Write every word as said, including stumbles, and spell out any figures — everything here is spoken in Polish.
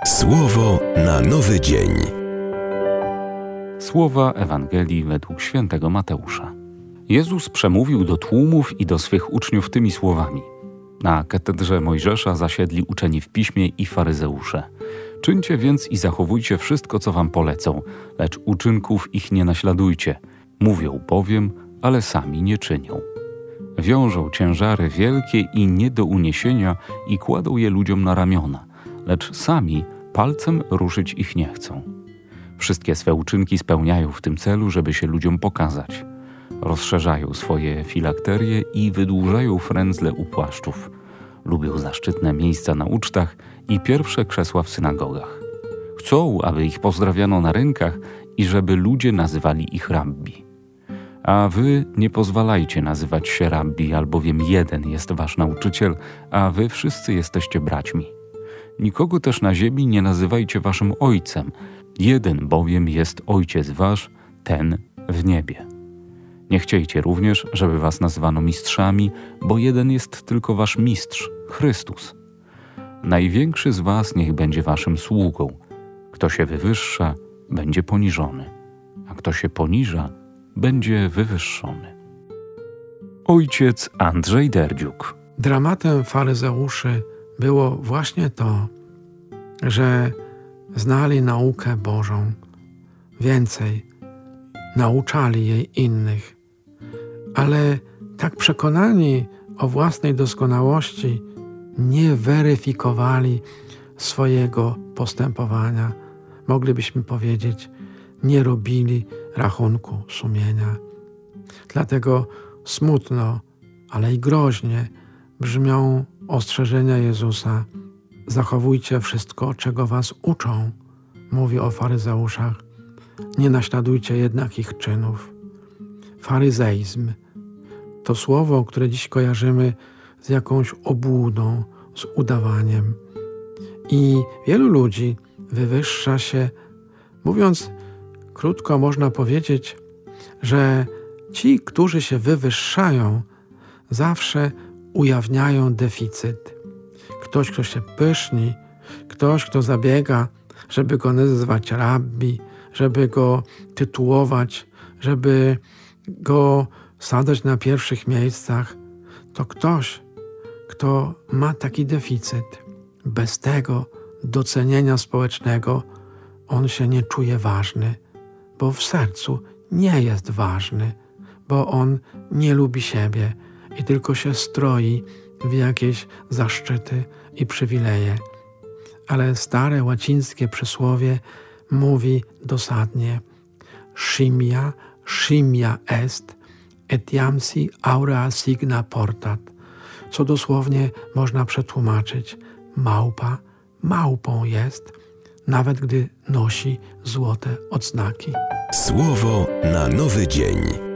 Słowo na nowy dzień. Słowa Ewangelii według świętego Mateusza. Jezus przemówił do tłumów i do swych uczniów tymi słowami. Na katedrze Mojżesza zasiedli uczeni w piśmie i faryzeusze. Czyńcie więc i zachowujcie wszystko, co wam polecą, lecz uczynków ich nie naśladujcie. Mówią bowiem, ale sami nie czynią. Wiążą ciężary wielkie i nie do uniesienia i kładą je ludziom na ramiona, lecz sami palcem ruszyć ich nie chcą. Wszystkie swe uczynki spełniają w tym celu, żeby się ludziom pokazać. Rozszerzają swoje filakterie i wydłużają frędzle u płaszczów. Lubią zaszczytne miejsca na ucztach i pierwsze krzesła w synagogach. Chcą, aby ich pozdrawiano na rynkach i żeby ludzie nazywali ich rabbi. A wy nie pozwalajcie nazywać się rabbi, albowiem jeden jest wasz nauczyciel, a wy wszyscy jesteście braćmi. Nikogo też na ziemi nie nazywajcie waszym ojcem, jeden bowiem jest ojciec wasz, ten w niebie. Nie chciejcie również, żeby was nazywano mistrzami, bo jeden jest tylko wasz mistrz, Chrystus. Największy z was niech będzie waszym sługą. Kto się wywyższa, będzie poniżony, a kto się poniża, będzie wywyższony. Ojciec Andrzej Derdziuk. Dramatem faryzeuszy było właśnie to, że znali naukę Bożą, więcej, nauczali jej innych, ale tak przekonani o własnej doskonałości nie weryfikowali swojego postępowania. Moglibyśmy powiedzieć, nie robili rachunku sumienia. Dlatego smutno, ale i groźnie brzmią ostrzeżenia Jezusa. Zachowujcie wszystko, czego was uczą, mówi o faryzeuszach. Nie naśladujcie jednak ich czynów. Faryzeizm to słowo, które dziś kojarzymy z jakąś obłudą, z udawaniem. I wielu ludzi wywyższa się, mówiąc krótko, można powiedzieć, że ci, którzy się wywyższają, zawsze ujawniają deficyt. Ktoś, kto się pyszni, ktoś, kto zabiega, żeby go nazywać rabbi, żeby go tytułować, żeby go sadzać na pierwszych miejscach, to ktoś, kto ma taki deficyt. Bez tego docenienia społecznego on się nie czuje ważny, bo w sercu nie jest ważny, bo on nie lubi siebie i tylko się stroi w jakieś zaszczyty i przywileje. Ale stare łacińskie przysłowie mówi dosadnie: Simia, simia est, etiam si aurea signa portat, co dosłownie można przetłumaczyć: małpa małpą jest, nawet gdy nosi złote odznaki. Słowo na nowy dzień.